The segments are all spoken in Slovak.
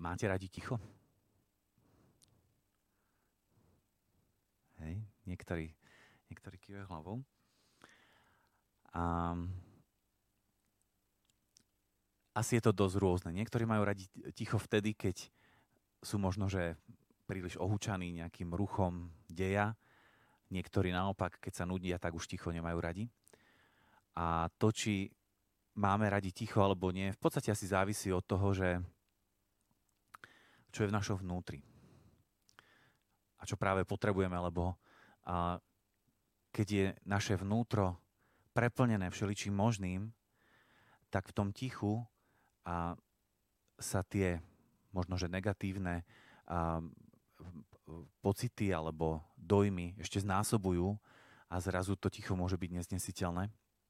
Máte radi ticho? Hej, niektorí kývajú hlavou. A asi je to dosť rôzne. Niektorí majú radi ticho vtedy, keď sú možno, že príliš ohúčaní nejakým ruchom deja. Niektorí naopak, keď sa nudia, tak už ticho nemajú radi. A to, či máme radi ticho alebo nie, v podstate asi závisí od toho, že čo je v našom vnútri. A čo práve potrebujeme, lebo keď je naše vnútro preplnené všeličím možným, tak v tom tichu sa tie možno, že negatívne pocity alebo dojmy ešte znásobujú a zrazu to ticho môže byť neznesiteľné.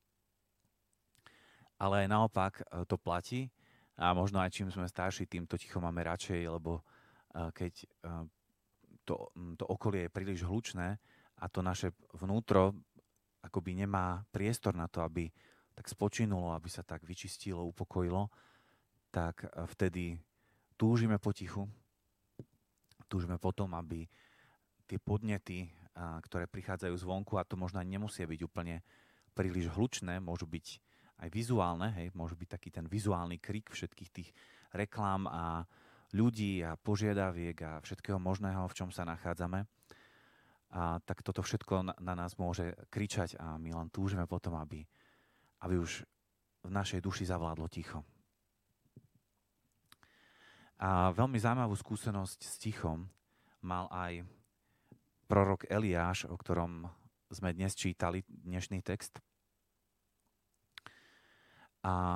Ale aj naopak to platí a možno aj čím sme starší, tým to ticho máme radšej, lebo keď to okolie je príliš hlučné a to naše vnútro akoby nemá priestor na to, aby tak spočinulo, aby sa tak vyčistilo, upokojilo, tak vtedy túžime po tichu, túžime potom, aby tie podnety, ktoré prichádzajú zvonku, a to možno nemusia byť úplne príliš hlučné, môžu byť aj vizuálne, hej, môže byť taký ten vizuálny krik všetkých tých reklám a ľudí a požiadaviek a všetkého možného, v čom sa nachádzame. Tak toto všetko na nás môže kričať a my len túžime potom, aby už v našej duši zavládlo ticho. A veľmi zaujímavú skúsenosť s tichom mal aj prorok Eliáš, o ktorom sme dnes čítali dnešný text. A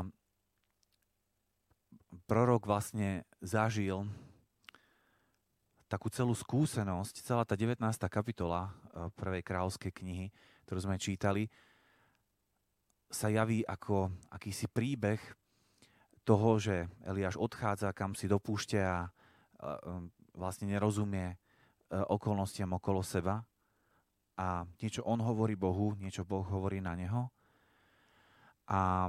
prorok vlastne zažil takú celú skúsenosť, celá tá 19. kapitola prvej kráľovskej knihy, ktorú sme čítali, sa javí ako akýsi príbeh toho, že Eliáš odchádza, kam si dopúšťa a vlastne nerozumie okolnostiam okolo seba a niečo on hovorí Bohu, niečo Boh hovorí na neho a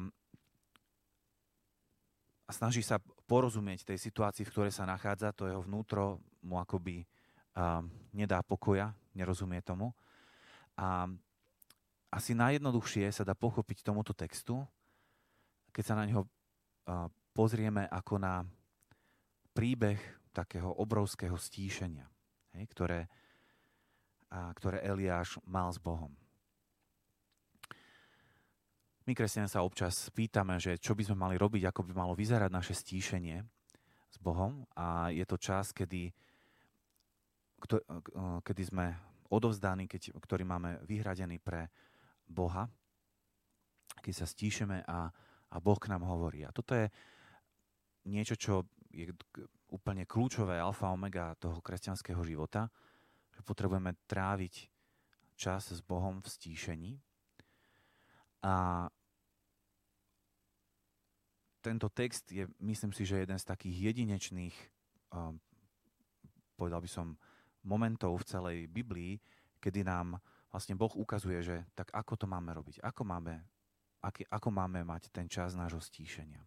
snaží sa porozumieť tej situácii, v ktorej sa nachádza, to jeho vnútro mu akoby nedá pokoja, nerozumie tomu. A asi najjednoduchšie sa dá pochopiť tomuto textu, keď sa na neho pozrieme ako na príbeh takého obrovského stíšenia, hej, ktoré Eliáš mal s Bohom. My, kresťania, sa občas pýtame, že čo by sme mali robiť, ako by malo vyzerať naše stíšenie s Bohom. A je to čas, kedy sme odovzdaní, ktorý máme vyhradený pre Boha, keď sa stíšeme a Boh k nám hovorí. A toto je niečo, čo je úplne kľúčové alfa omega toho kresťanského života, že potrebujeme tráviť čas s Bohom v stíšení. A tento text je, myslím si, že jeden z takých jedinečných, povedal by som, momentov v celej Biblii, kedy nám vlastne Boh ukazuje, že tak ako to máme robiť, ako máme mať ten čas nášho stíšenia.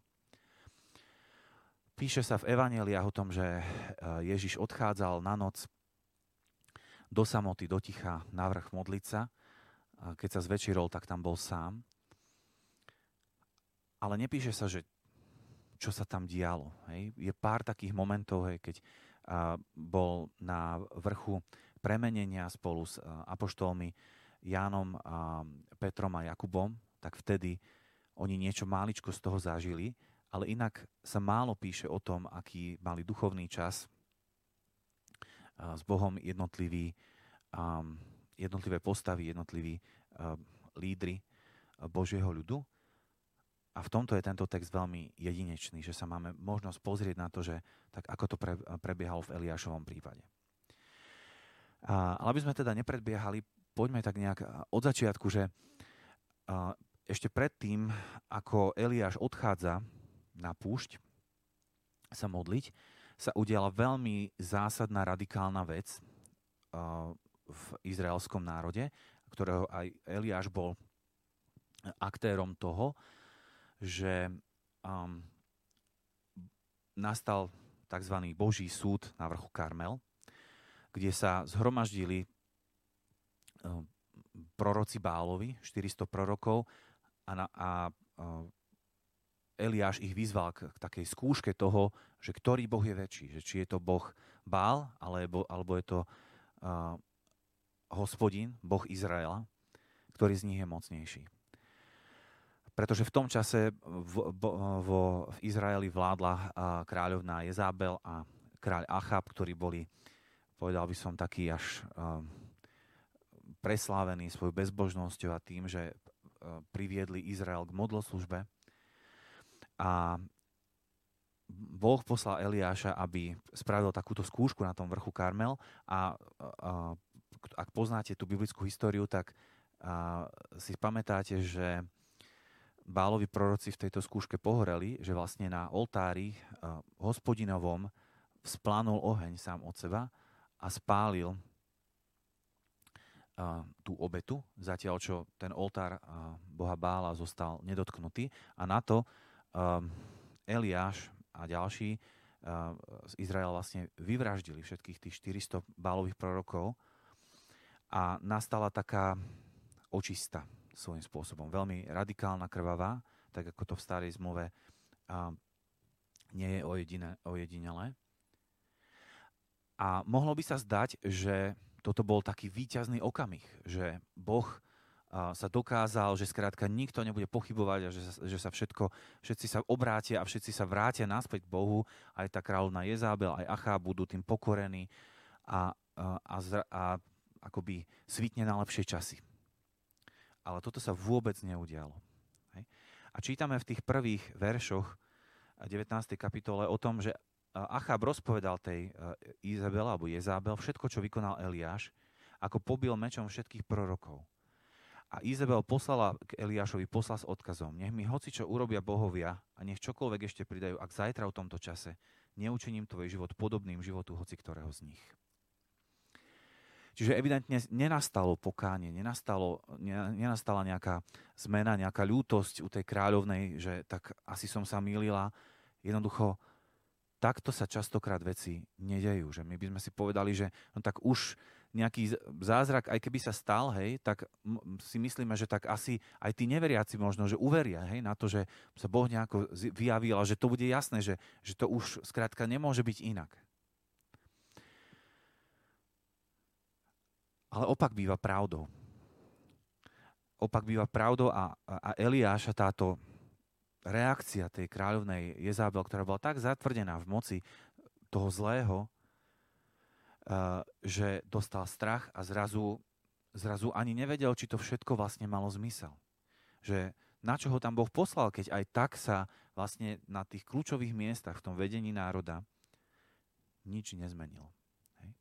Píše sa v evanjeliách o tom, že Ježiš odchádzal na noc do samoty, do ticha, na vrch modliť sa. Keď sa zvečerol, tak tam bol sám. Ale nepíše sa, že čo sa tam dialo. Hej. Je pár takých momentov, hej, keď bol na vrchu premenenia spolu s apoštolmi Jánom, Petrom a Jakubom, tak vtedy oni niečo máličko z toho zažili, ale inak sa málo píše o tom, aký mali duchovný čas s Bohom jednotlivé postavy, jednotliví lídri Božieho ľudu. A v tomto je tento text veľmi jedinečný, že sa máme možnosť pozrieť na to, že tak ako to prebiehalo v Eliášovom prípade. Ale aby sme teda nepredbiehali, poďme tak nejak od začiatku, že ešte predtým, ako Eliáš odchádza na púšť sa modliť, sa udiala veľmi zásadná, radikálna vec v izraelskom národe, ktorého aj Eliáš bol aktérom toho, že nastal tzv. Boží súd na vrchu Karmel, kde sa zhromaždili proroci Bálovi, 400 prorokov a Eliáš ich vyzval k takej skúške toho, že ktorý Boh je väčší, že či je to Boh Bál, alebo je to Hospodin, Boh Izraela, ktorý z nich je mocnejší. Pretože v tom čase v Izraeli vládla kráľovná Jezabel a kráľ Achab, ktorí boli, povedal by som, taký až preslávení svojou bezbožnosťou a tým, že priviedli Izrael k modloslužbe. A Boh poslal Eliáša, aby spravil takúto skúšku na tom vrchu Karmel a ak poznáte tú biblickú históriu, tak si pamätáte, že Bálovi proroci v tejto skúške pohoreli, že vlastne na oltári Hospodinovom vzplánul oheň sám od seba a spálil tú obetu, zatiaľ čo ten oltár boha Bála zostal nedotknutý. A na to Eliáš a ďalší z Izraela vlastne vyvraždili všetkých tých 400 Bálových prorokov a nastala taká očista svojím spôsobom. Veľmi radikálna, krvavá, tak ako to v starej zmluve nie je ojedinelé. A mohlo by sa zdať, že toto bol taký víťazný okamih, že Boh sa dokázal, že skrátka nikto nebude pochybovať a že sa všetci sa obrátia a všetci sa vrátia naspäť k Bohu. Aj tá kráľovná Jezabel, aj Achab budú tým pokorení a akoby svitne na lepšie časy. Ale toto sa vôbec neudialo. Hej. A čítame v tých prvých veršoch 19. kapitole o tom, že Achab rozpovedal tej Izabel alebo Jezabel všetko, čo vykonal Eliáš, ako pobil mečom všetkých prorokov. A Izabel poslala k Eliášovi posla s odkazom: nech mi hocičo urobia bohovia a nech čokoľvek ešte pridajú, ak zajtra v tomto čase neučiním tvoj život podobným životu hoci ktorého z nich. Čiže evidentne nenastalo pokánie, nenastala nejaká zmena, nejaká ľútosť u tej kráľovnej, že tak asi som sa mýlila. Jednoducho, takto sa častokrát veci nedejú. Že my by sme si povedali, že no tak už nejaký zázrak, aj keby sa stal, hej, tak si myslíme, že tak asi aj tí neveriaci možno, že uveria, hej, na to, že sa Boh nejako vyjavil a že to bude jasné, že to už skrátka nemôže byť inak. Ale opak býva pravdou. Opak býva pravdou a Eliáša táto reakcia tej kráľovnej Jezabel, ktorá bola tak zatvrdená v moci toho zlého, že dostal strach a zrazu ani nevedel, či to všetko vlastne malo zmysel. Že na čo ho tam Boh poslal, keď aj tak sa vlastne na tých kľúčových miestach v tom vedení národa nič nezmenilo. Hej.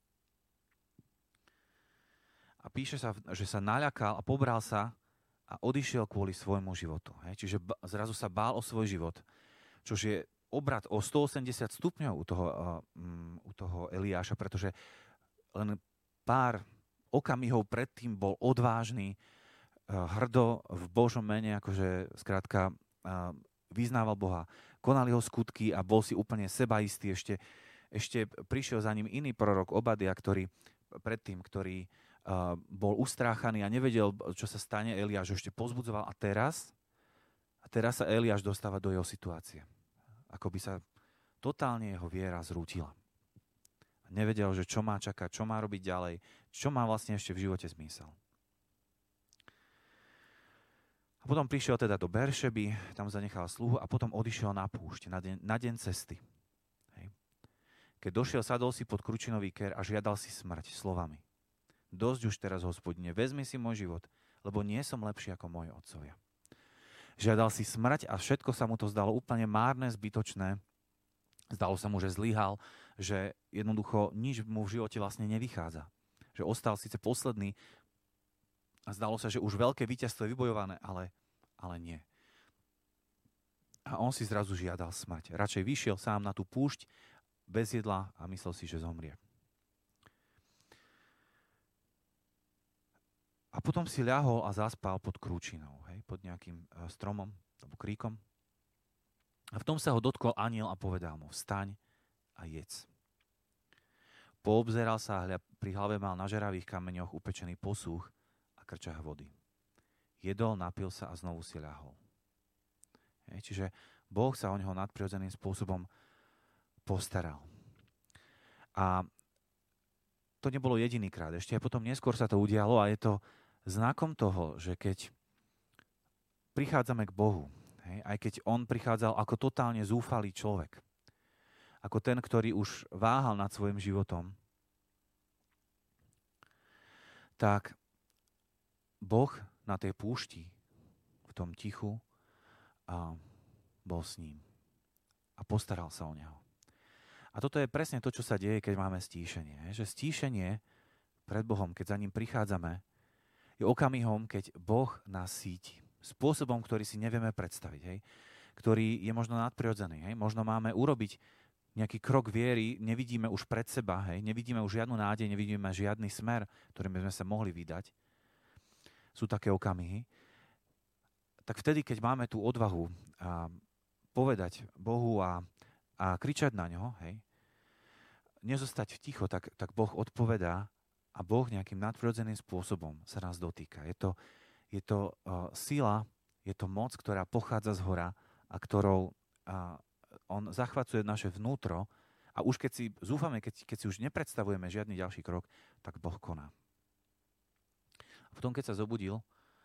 A píše sa, že sa naľakal a pobral sa a odišiel kvôli svojmu životu. Hej. Čiže zrazu sa bál o svoj život, čož je obrat o 180 stupňov u toho Eliáša, pretože len pár okamihov predtým bol odvážny, hrdo v Božom mene, akože skrátka vyznával Boha, konal jeho skutky a bol si úplne sebaistý. Ešte prišiel za ním iný prorok Obadia, ktorý bol ustráchaný a nevedel, čo sa stane. Eliáš ešte povzbudzoval a teraz sa Eliáš dostáva do jeho situácie. Ako by sa totálne jeho viera zrútila. Nevedel, že čo má čakať, čo má robiť ďalej, čo má vlastne ešte v živote zmysel. A potom prišiel teda do Beršeby, tam zanechal sluhu a potom odišiel na púšť, na deň cesty. Hej. Keď došiel, sadol si pod kručinový ker a žiadal si smrť slovami: dosť už teraz, Hospodine, vezmi si môj život, lebo nie som lepší ako moji otcovia. Žiadal si smrť a všetko sa mu to zdalo úplne márne, zbytočné. Zdalo sa mu, že zlyhal, že jednoducho nič mu v živote vlastne nevychádza. Že ostal síce posledný a zdalo sa, že už veľké víťazstvo je vybojované, ale nie. A on si zrazu žiadal smrť. Radšej vyšiel sám na tú púšť bez jedla a myslel si, že zomrie. A potom si ľahol a zaspal pod krúčinou, hej, pod nejakým stromom alebo kríkom. A v tom sa ho dotkol anjel a povedal mu: vstaň a jedz. Poobzeral sa a pri hlave mal na žeravých kameňoch upečený posúch a krčach vody. Jedol, napil sa a znovu si ľahol. Čiže Boh sa o neho nadprirodzeným spôsobom postaral. A to nebolo jedinýkrát. Ešte aj potom neskôr sa to udialo a je to znakom toho, že keď prichádzame k Bohu, aj keď on prichádzal ako totálne zúfalý človek, ako ten, ktorý už váhal nad svojim životom, tak Boh na tej púšti, v tom tichu, bol s ním a postaral sa o neho. A toto je presne to, čo sa deje, keď máme stíšenie. Že stíšenie pred Bohom, keď za ním prichádzame, je okamihom, keď Boh nás síti. Spôsobom, ktorý si nevieme predstaviť. Ktorý je možno nadprirodzený. Možno máme urobiť nejaký krok viery, nevidíme už pred seba, nevidíme už žiadnu nádej, nevidíme žiadny smer, ktorým by sme sa mohli vydať. Sú také okamihy. Tak vtedy, keď máme tú odvahu povedať Bohu a kričať na ňo, nezostať ticho, tak Boh odpovedá a Boh nejakým nadprirodzeným spôsobom sa nás dotýka. Je to sila, je to moc, ktorá pochádza z hora a ktorou on zachvacuje naše vnútro a už keď si zúfame, keď si už nepredstavujeme žiadny ďalší krok, tak Boh koná. A potom, keď sa zobudil,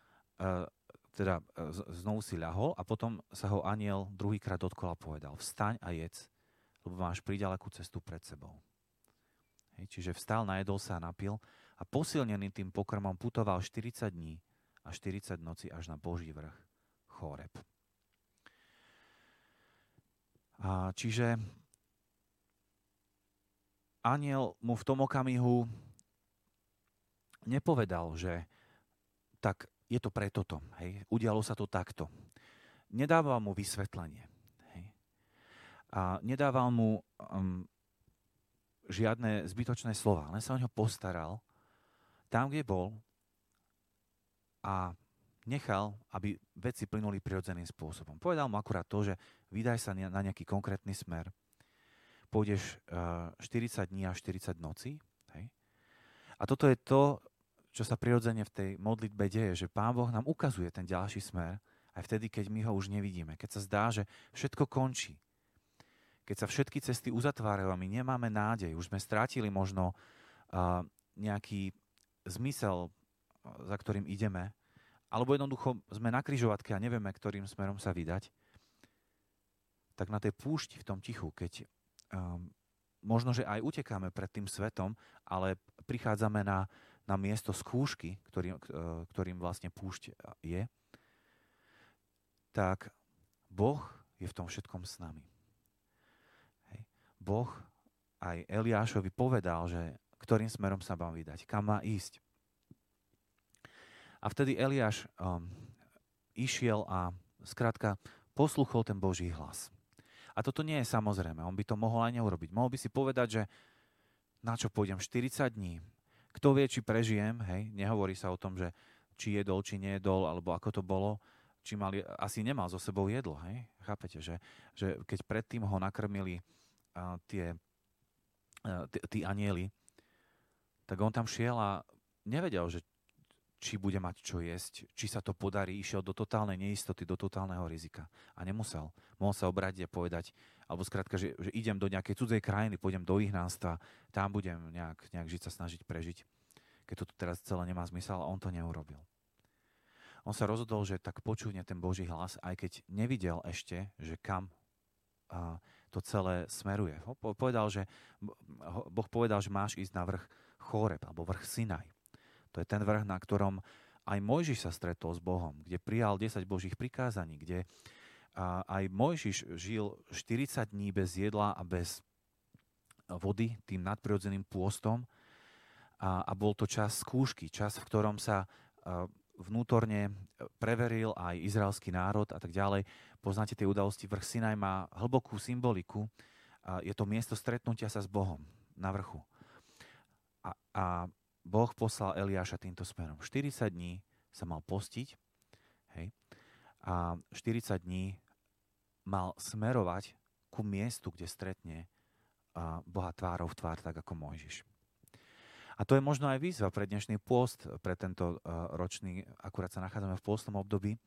znovu si ľahol a potom sa ho anjel druhýkrát dotkol a povedal: vstaň a jedz, lebo máš priďalekú cestu pred sebou. Čiže vstal, najedol sa a napil a posilnený tým pokrmom putoval 40 dní a 40 nocí až na Boží vrch Chóreb. Čiže anjel mu v tom okamihu nepovedal, že tak je to pre toto, udialo sa to takto. Nedával mu vysvetlenie. A nedával mu žiadne zbytočné slova, len sa o ňo postaral tam, kde bol a nechal, aby veci plynuli prirodzeným spôsobom. Povedal mu akurát to, že vydaj sa na nejaký konkrétny smer, pôjdeš 40 dní a 40 nocí. A toto je to, čo sa prirodzene v tej modlitbe deje, že Pán Boh nám ukazuje ten ďalší smer aj vtedy, keď my ho už nevidíme. Keď sa zdá, že všetko končí. Keď sa všetky cesty uzatvárajú a my nemáme nádej, už sme strátili možno nejaký zmysel, za ktorým ideme, alebo jednoducho sme na križovatke a nevieme, ktorým smerom sa vydať, tak na tej púšti, v tom tichu, keď možno, že aj utekáme pred tým svetom, ale prichádzame na miesto skúšky, ktorým vlastne púšť je, tak Boh je v tom všetkom s nami. Boh aj Eliášovi povedal, že ktorým smerom sa mám vydať, kam má ísť. A vtedy Eliáš išiel a skrátka posluchol ten Boží hlas. A toto nie je samozrejme, on by to mohol aj neurobiť. Mohol by si povedať, že na čo pôjdem 40 dní, kto vie, či prežijem, nehovorí sa o tom, že či jedol, či nejedol, alebo ako to bolo, asi nemal so sebou jedlo, chápete, že keď predtým ho nakrmili tí anjeli, tak on tam šiel a nevedel, že či bude mať čo jesť, či sa to podarí, išiel do totálnej neistoty, do totálneho rizika. A nemusel. Mohol sa obrátiť a povedať, alebo skrátka, že idem do nejakej cudzej krajiny, pôjdem do vyhnanstva, tam budem nejak žiť sa snažiť prežiť. Keď to teraz celé nemá zmysel, a on to neurobil. On sa rozhodol, že tak počúvne ten Boží hlas, aj keď nevidel ešte, že kam to celé smeruje. Boh povedal, že máš ísť na vrch Chóreb, alebo vrch Sinaj. To je ten vrch, na ktorom aj Mojžiš sa stretol s Bohom, kde prijal 10 Božích prikázaní, kde aj Mojžiš žil 40 dní bez jedla a bez vody, tým nadprirodzeným pôstom. A bol to čas skúšky, čas, v ktorom sa vnútorne preveril aj izraelský národ a tak ďalej. Poznáte tie udalosti, vrch Sinaj má hlbokú symboliku. Je to miesto stretnutia sa s Bohom na vrchu. A Boh poslal Eliáša týmto smerom. 40 dní sa mal postiť, a 40 dní mal smerovať ku miestu, kde stretne Boha tvárou v tvár, tak ako Mojžiš. A to je možno aj výzva pre dnešný pôst, pre tento ročný, akurát sa nachádzame v pôstnom období.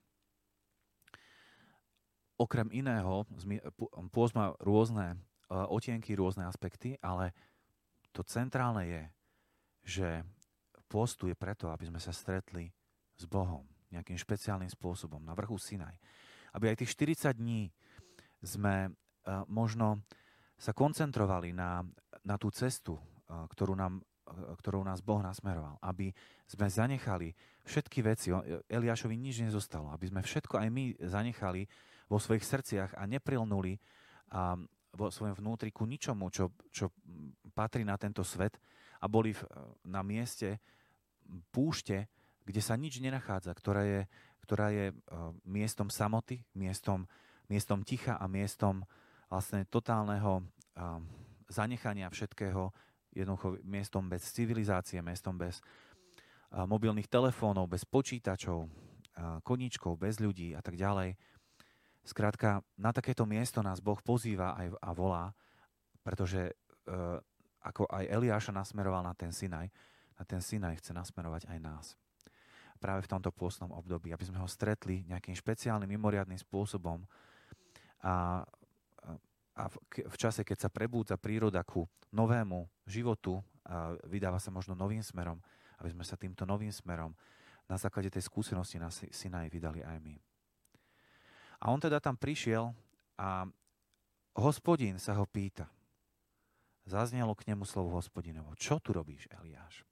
Okrem iného, pôst má rôzne otienky, rôzne aspekty, ale to centrálne je, že pôstu je preto, aby sme sa stretli s Bohom nejakým špeciálnym spôsobom na vrchu Sinaj. Aby aj tých 40 dní sme možno sa koncentrovali na tú cestu, ktorou nás Boh nasmeroval. Aby sme zanechali všetky veci. Eliášovi nič nezostalo. Aby sme všetko aj my zanechali vo svojich srdciach a neprilnuli vo svojom vnútri ku ničomu, čo patrí na tento svet a boli na mieste púšte, kde sa nič nenachádza, ktorá je miestom samoty, miestom ticha a miestom vlastne totálneho zanechania všetkého, jednoducho miestom bez civilizácie, miestom bez mobilných telefónov, bez počítačov, koníčkov, bez ľudí a tak ďalej. Skrátka, na takéto miesto nás Boh pozýva a volá, pretože ako aj Eliáša nasmeroval na ten Sinaj chce nasmerovať aj nás. Práve v tomto pôstnom období, aby sme ho stretli nejakým špeciálnym, mimoriadnym spôsobom a v čase, keď sa prebúdza príroda ku novému životu a vydáva sa možno novým smerom, aby sme sa týmto novým smerom na základe tej skúsenosti na Sinaj vydali aj my. A on teda tam prišiel a Hospodin sa ho pýta. Zaznelo k nemu slovo Hospodinovo. Čo tu robíš, Eliáš?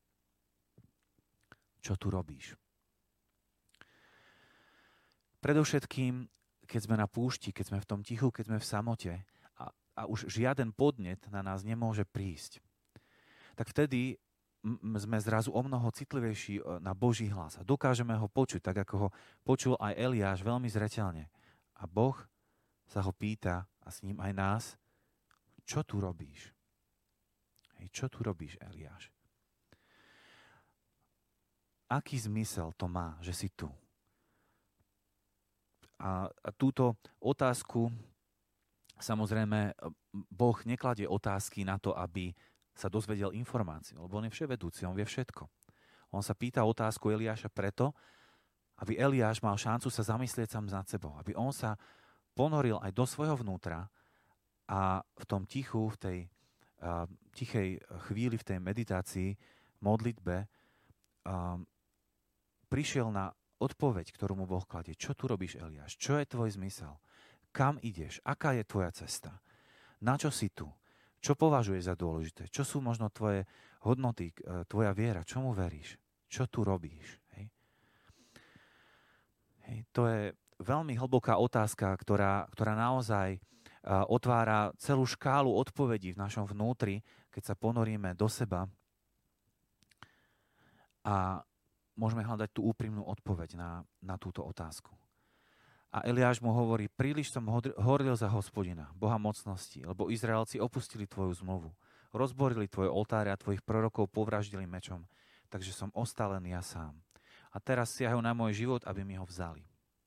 Čo tu robíš? Predovšetkým, keď sme na púšti, keď sme v tom tichu, keď sme v samote a už žiaden podnet na nás nemôže prísť, tak vtedy sme zrazu o mnoho citlivejší na Boží hlas a dokážeme ho počuť, tak ako ho počul aj Eliáš veľmi zreteľne. A Boh sa ho pýta a s ním aj nás, čo tu robíš? Hej, čo tu robíš, Eliáš? Aký zmysel to má, že si tu? A túto otázku, samozrejme, Boh nekladie otázky na to, aby sa dozvedel informáciu, lebo on je vševedúci, on vie všetko. On sa pýta otázku Eliáša preto, aby Eliáš mal šancu sa zamyslieť sám nad sebou, aby on sa ponoril aj do svojho vnútra a v tom tichu, v tej tichej chvíli, v tej meditácii, modlitbe, prišiel na odpoveď, ktorú mu Boh kladie. Čo tu robíš, Eliáš? Čo je tvoj zmysel? Kam ideš? Aká je tvoja cesta? Na čo si tu? Čo považuješ za dôležité? Čo sú možno tvoje hodnoty, tvoja viera? Čomu veríš? Čo tu robíš? Hej, to je veľmi hlboká otázka, ktorá naozaj otvára celú škálu odpovedí v našom vnútri, keď sa ponoríme do seba a môžeme hľadať tú úprimnú odpoveď na túto otázku. A Eliáš mu hovorí, príliš som horlil za Hospodina, Boha mocnosti, lebo Izraelci opustili tvoju zmluvu, rozborili tvoje oltáre a tvojich prorokov povraždili mečom, takže som ostal len ja sám. A teraz siahajú na môj život, aby mi ho vzali.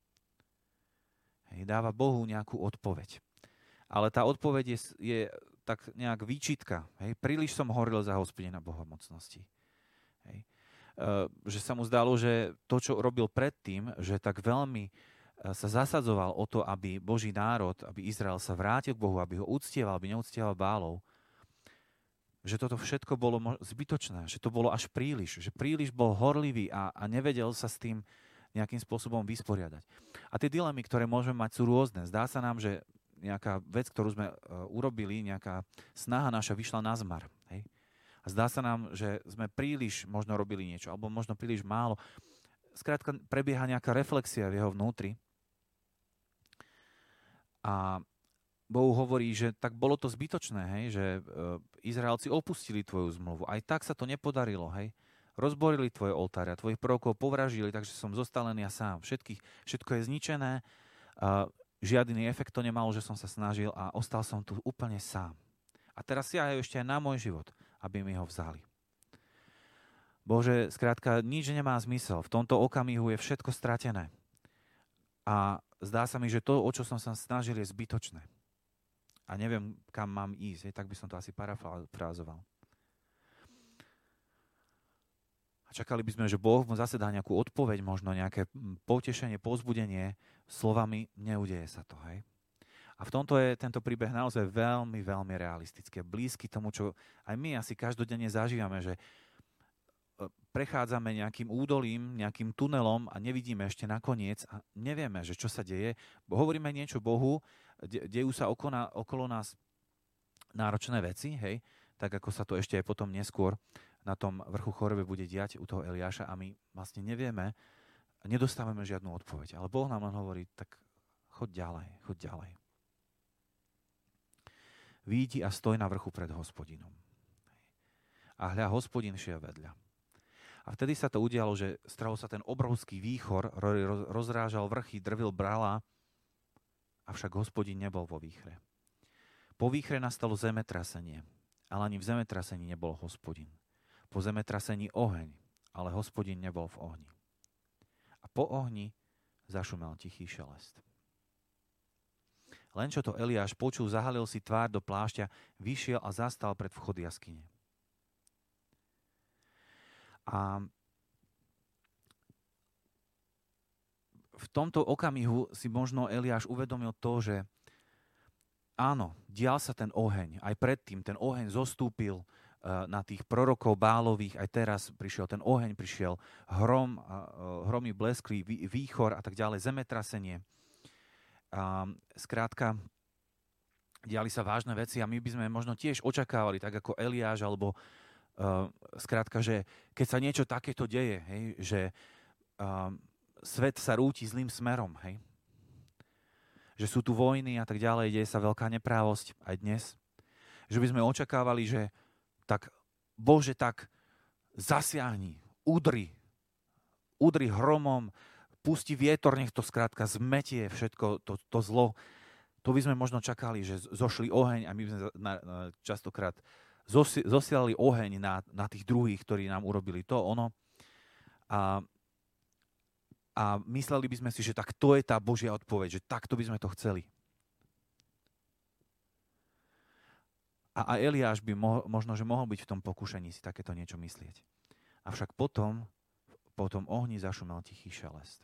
Hej, dáva Bohu nejakú odpoveď. Ale tá odpoveď je tak nejak výčitka. Hej, príliš som horlil za Hospodina, Boha mocnosti. Hej. Že sa mu zdalo, že to, čo robil predtým, že tak veľmi sa zasadzoval o to, aby Boží národ, aby Izrael sa vrátil k Bohu, aby ho uctieval, aby neuctieval Bálov, že toto všetko bolo zbytočné, že to bolo až príliš, že príliš bol horlivý a nevedel sa s tým nejakým spôsobom vysporiadať. A tie dilemy, ktoré môžeme mať, sú rôzne. Zdá sa nám, že nejaká vec, ktorú sme urobili, nejaká snaha naša vyšla na zmar. Hej? A zdá sa nám, že sme príliš možno robili niečo, alebo možno príliš málo. Skrátka prebieha nejaká reflexia v jeho vnútri. A Bohu hovorí, že tak bolo to zbytočné, hej, že Izraelci opustili tvoju zmluvu. Aj tak sa to nepodarilo, hej. Rozborili tvoje oltáre a tvojich prorokov povraždili, takže som zostal len ja sám. Všetko je zničené, žiadny efekt to nemalo, že som sa snažil a ostal som tu úplne sám. A teraz siahajú ešte aj na môj život, aby mi ho vzali. Bože, skrátka, nič nemá zmysel. V tomto okamihu je všetko stratené. A zdá sa mi, že to, o čo som sa snažil, je zbytočné. a neviem, kam mám ísť. Tak by som to asi parafrázoval. A čakali by sme, že Boh mu zase dá nejakú odpoveď, možno nejaké potešenie, povzbudenie slovami, neudeje sa to, hej. A v tomto je tento príbeh naozaj veľmi, veľmi realistický. Blízky tomu, čo aj my asi každodenne zažívame, že prechádzame nejakým údolím, nejakým tunelom a nevidíme ešte nakoniec a nevieme, že čo sa deje. Hovoríme niečo Bohu, dejú sa okolo nás náročné veci, hej, tak ako sa to ešte aj potom neskôr na tom vrchu Chorebe bude diať u toho Eliáša a my vlastne nevieme, nedostávame žiadnu odpoveď. Ale Boh nám len hovorí, tak choď ďalej, choď ďalej. Výjdi a stoj na vrchu pred Hospodinom. A hľa, Hospodin šiel vedľa. A vtedy sa to udialo, že strhol sa ten obrovský výchor, rozrážal vrchy, drvil brala, avšak Hospodin nebol vo výchre. Po výchre nastalo zemetrasenie, ale ani v zemetrasení nebol Hospodin. Po zemetrasení oheň, ale Hospodin nebol v ohni. A po ohni zašumel tichý šelest. Len čo to Eliáš počul, zahalil si tvár do plášťa, vyšiel a zastal pred vchod jaskyne. A v tomto okamihu si možno Eliáš uvedomil to, že áno, dial sa ten oheň. Aj predtým ten oheň zostúpil na tých prorokov Bálových, aj teraz prišiel ten oheň, prišiel hrom, hromy bleskli, výchor a tak ďalej, zemetrasenie. Skrátka, diali sa vážne veci a my by sme možno tiež očakávali, tak ako Eliáš, alebo skrátka, že keď sa niečo takéto deje, hej, že svet sa rúti zlým smerom, hej, že sú tu vojny a tak ďalej, deje sa veľká neprávosť aj dnes, že by sme očakávali, že tak Bože, tak zasiahni, udri hromom, pusti vietor, nech to skrátka zmetie všetko to zlo. To by sme možno čakali, že zošli oheň a my by sme častokrát zosielali oheň na tých druhých, ktorí nám urobili to, ono. A mysleli by sme si, že tak to je tá Božia odpoveď, že takto by sme to chceli. A Eliáš by možno, že mohol byť v tom pokušení si takéto niečo myslieť. Avšak potom ohni zašumel tichý šelest.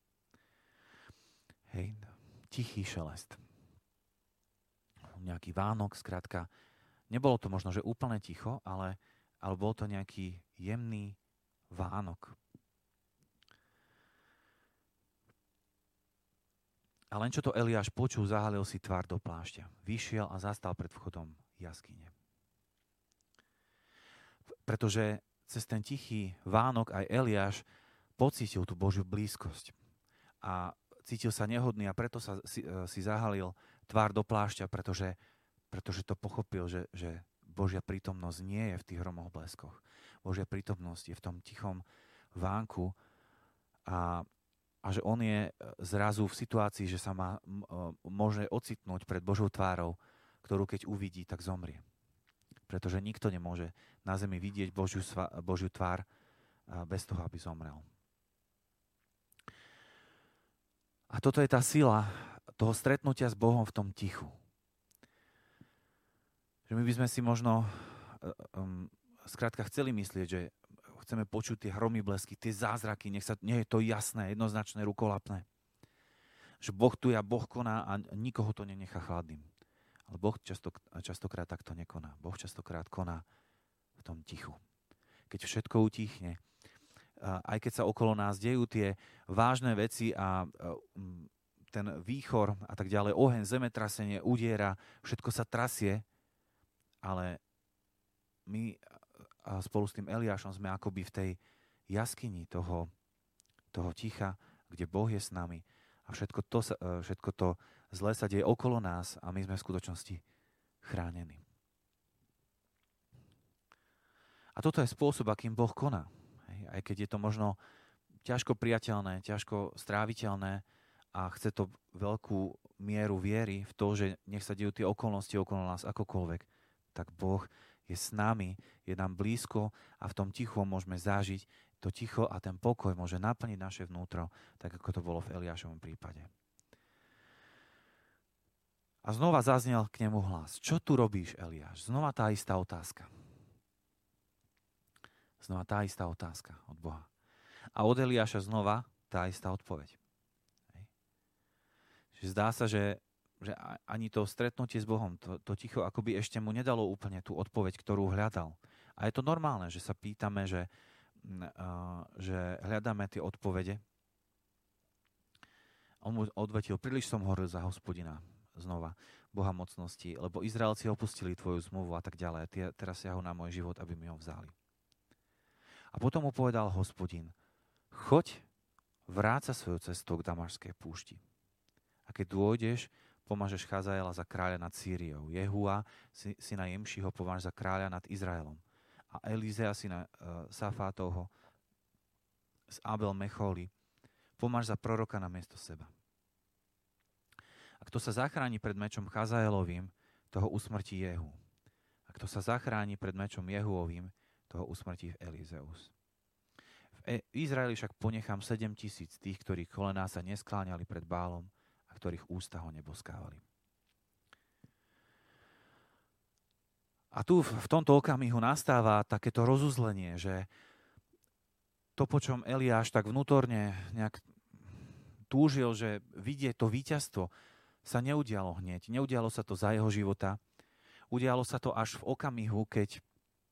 Hej, tichý šelest. Nejaký Vánok, skrátka. Nebolo to možno, že úplne ticho, ale bol to nejaký jemný Vánok. A len čo to Eliáš počul, zahalil si tvár do plášťa. Vyšiel a zastal pred vchodom jaskyne. Pretože cez ten tichý Vánok aj Eliáš pocítil tú Božiu blízkosť. A cítil sa nehodný a preto si zahalil tvár do plášťa, pretože to pochopil, že Božia prítomnosť nie je v tých hromoch bleskoch. Božia prítomnosť je v tom tichom vánku a že on je zrazu v situácii, že sa môže ocitnúť pred Božou tvárou, ktorú keď uvidí, tak zomrie. Pretože nikto nemôže na zemi vidieť Božiu tvár bez toho, aby zomrel. A toto je tá sila toho stretnutia s Bohom v tom tichu. Že my by sme si možno skrátka chceli myslieť, že chceme počuť tie hromy blesky, tie zázraky, nech je to jasné, jednoznačné, rukolapné. Že Boh tu je, Boh koná a nikoho to nenechá chladným. Ale Boh častokrát takto nekoná. Boh častokrát koná v tom tichu. Keď všetko utichne, aj keď sa okolo nás dejú tie vážne veci a ten výchor a tak ďalej, oheň, zemetrasenie, udiera, všetko sa trasie, ale my spolu s tým Eliášom sme akoby v tej jaskyni toho ticha, kde Boh je s nami a všetko to zlé sa deje okolo nás a my sme v skutočnosti chránení. A toto je spôsob, akým Boh koná. Aj keď je to možno ťažko priateľné, ťažko stráviteľné a chce to veľkú mieru viery v to, že nech sa dejú tie okolnosti okolo nás akokoľvek, tak Boh je s nami, je nám blízko a v tom tichu môžeme zažiť to ticho a ten pokoj môže naplniť naše vnútro, tak ako to bolo v Eliášovom prípade. A znova zaznel k nemu hlas. Čo tu robíš, Eliáš? Znova tá istá otázka. Znova tá istá otázka od Boha. A od Eliáša znova tá istá odpoveď. Hej. Že zdá sa, že ani to stretnutie s Bohom, to ticho akoby ešte mu nedalo úplne tú odpoveď, ktorú hľadal. A je to normálne, že sa pýtame, že hľadáme tie odpovede. On mu odvetil, príliš som horil za Hospodina, znova, Boha mocnosti, lebo Izraelci opustili tvoju zmluvu a tak ďalej. Teraz siahu na môj život, aby mi ho vzali. A potom mu povedal Hospodin, choď, vráť sa svojou cestou k Damašskej púšti. A keď dôjdeš, pomážeš Chazaela za kráľa nad Sýriou. Jehua, syna Jemšiho, pomáž za kráľa nad Izraelom. A Elizea, syna Safátovho, z Abel Mecholi, pomáž za proroka na miesto seba. A kto sa zachráni pred mečom Chazaelovým, toho usmrtí Jehu. A kto sa zachráni pred mečom Jehuovým, toho usmrtí Elizeus. V Izraeli však ponechám 7 000 tých, ktorí kolená sa neskláňali pred Bálom a ktorých ústa ho neboskávali. A tu v tomto okamihu nastáva takéto rozuzlenie, že to, po čom Eliáš tak vnútorne nejak túžil, že vidie to víťazstvo, sa neudialo hneď. Neudialo sa to za jeho života. Udialo sa to až v okamihu, keď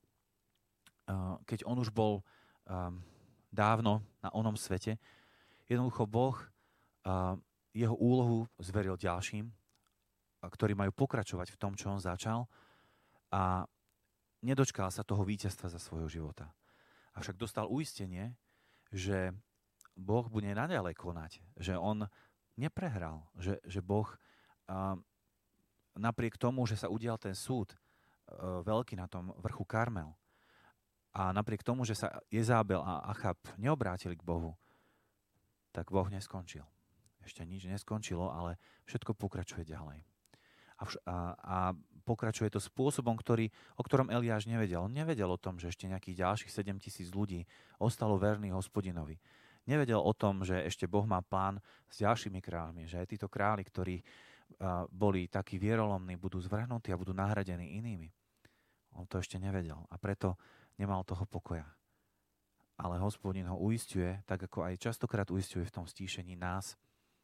on už bol dávno na onom svete. Jednoducho Boh jeho úlohu zveril ďalším, ktorí majú pokračovať v tom, čo on začal, a nedočkal sa toho víťazstva za svojho života. Avšak dostal uistenie, že Boh bude naďalej konať, že on neprehral, že Boh napriek tomu, že sa udial ten súd veľký na tom vrchu Karmel a napriek tomu, že sa Jezabel a Achab neobrátili k Bohu, tak Boh neskončil. Ešte nič neskončilo, ale všetko pokračuje ďalej. A pokračuje to spôsobom, o ktorom Eliáš nevedel. On nevedel o tom, že ešte nejakých ďalších 7 000 ľudí ostalo verných Hospodinovi. Nevedel o tom, že ešte Boh má plán s ďalšími kráľmi, že aj títo králi, ktorí boli takí vierolomní, budú zvrhnutí a budú nahradení inými. On to ešte nevedel a preto nemal toho pokoja. Ale Hospodin ho uisťuje, tak ako aj častokrát uisťuje v tom stíšení nás,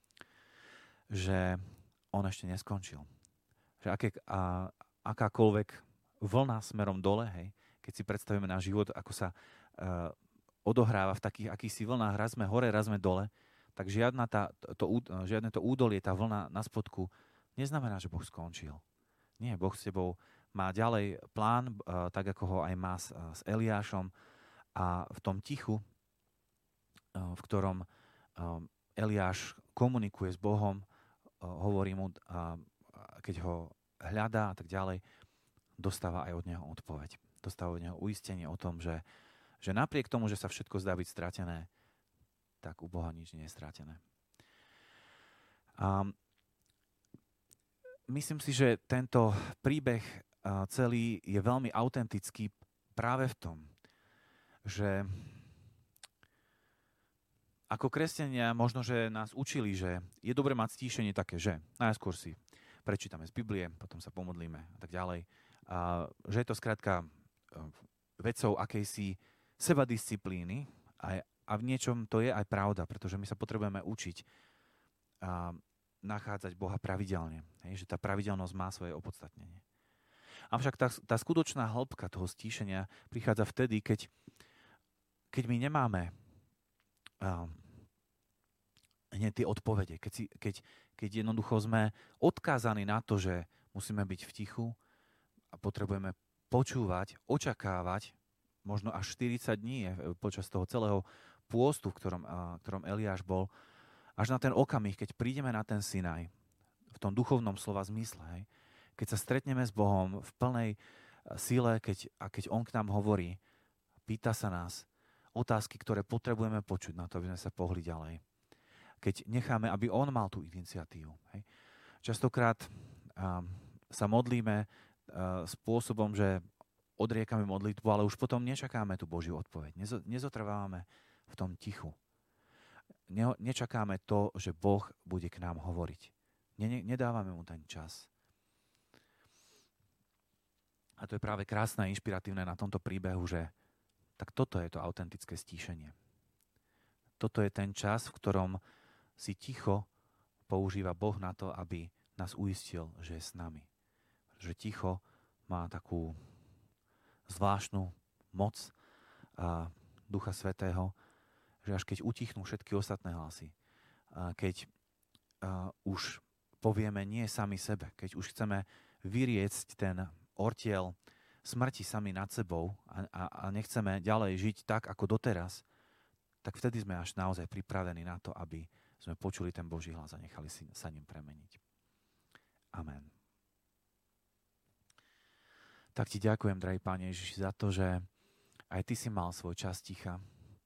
že on ešte neskončil. Že akákoľvek vlna smerom dole, hej, keď si predstavíme náš život, ako sa odohráva v takých akýchsi vlnách, raz sme hore, raz sme dole, tak žiadne to údolie, tá vlna na spodku, neznamená, že Boh skončil. Nie, Boh s tebou má ďalej plán, tak ako ho aj má s Eliášom, a v tom tichu, v ktorom Eliáš komunikuje s Bohom, hovorí mu, keď ho hľadá a tak ďalej, dostáva aj od neho odpoveď. Dostáva od neho uistenie o tom, že napriek tomu, že sa všetko zdá byť stratené, tak u Boha nič nie je stratené. Myslím si, že tento príbeh celý je veľmi autentický práve v tom, že ako kresťania možno, že nás učili, že je dobre mať stíšenie také, že najskôr si prečítame z Biblie, potom sa pomodlíme a tak ďalej. Že je to skrátka vecou akejsi sebadisciplíny a v niečom to je aj pravda, pretože my sa potrebujeme učiť nachádzať Boha pravidelne. Hej, že tá pravidelnosť má svoje opodstatnenie. Avšak tá skutočná hĺbka toho stíšenia prichádza vtedy, keď my nemáme hneď tie odpovede, keď jednoducho sme odkázaní na to, že musíme byť v tichu a potrebujeme počúvať, očakávať, možno až 40 dní počas toho celého pôstu, v ktorom Eliáš bol, až na ten okamih, keď prídeme na ten Sinaj, v tom duchovnom slova zmysle, hej, keď sa stretneme s Bohom v plnej sile, keď On k nám hovorí, pýta sa nás otázky, ktoré potrebujeme počuť na to, aby sme sa pohli ďalej. Keď necháme, aby On mal tú iniciatívu. Hej. Častokrát sa modlíme spôsobom, že odriekame modlitbu, ale už potom nečakáme tú Božiu odpoveď. Nezotrvávame v tom tichu. Nečakáme to, že Boh bude k nám hovoriť. Nedávame mu ten čas. A to je práve krásne a inšpiratívne na tomto príbehu, že tak toto je to autentické stíšenie. Toto je ten čas, v ktorom si ticho používa Boh na to, aby nás uistil, že je s nami. Že ticho má takú zvláštnu moc Ducha Svätého, že až keď utichnú všetky ostatné hlasy, keď už povieme nie sami sebe, keď už chceme vyriecť ten ortiel smrti sami nad sebou a nechceme ďalej žiť tak, ako doteraz, tak vtedy sme až naozaj pripravení na to, aby sme počuli ten Boží hlas a nechali sa ním premeniť. Amen. Tak ti ďakujem, drahý Pane Ježiši, za to, že aj ty si mal svoj čas ticha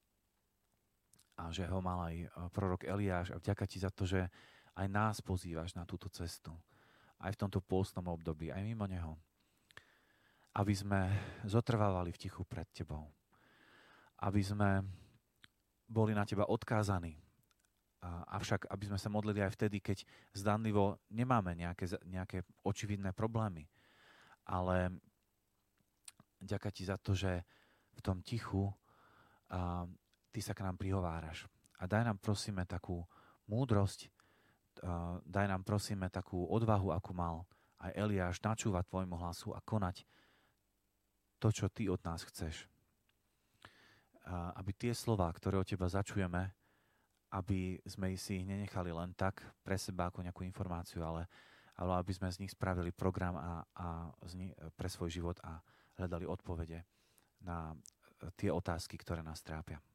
a že ho mal aj prorok Eliáš a vďaka ti za to, že aj nás pozývaš na túto cestu. Aj v tomto pôstnom období, aj mimo neho. Aby sme zotrvávali v tichu pred tebou. Aby sme boli na teba odkázaní. Avšak, aby sme sa modlili aj vtedy, keď zdanlivo nemáme nejaké očividné problémy. Ale ďaká ti za to, že v tom tichu ty sa k nám prihováraš. A daj nám, prosíme, takú múdrosť, daj nám, prosíme, takú odvahu, akú mal aj Eliáš, načúvať tvojmu hlasu a konať to, čo ty od nás chceš. Aby tie slová, ktoré od teba začujeme, aby sme si ich nenechali len tak pre seba ako nejakú informáciu, ale aby sme z nich spravili program pre svoj život a hľadali odpovede na tie otázky, ktoré nás trápia.